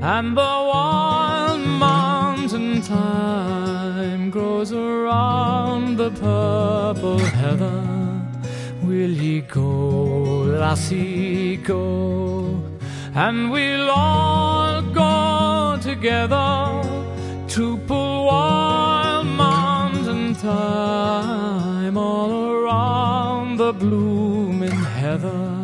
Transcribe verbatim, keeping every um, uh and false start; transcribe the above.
and the wild mountain thyme grows around the purple heather. Will ye go, lassie, go? And we'll all go together to pull wild mountain thyme all around the blooming heather.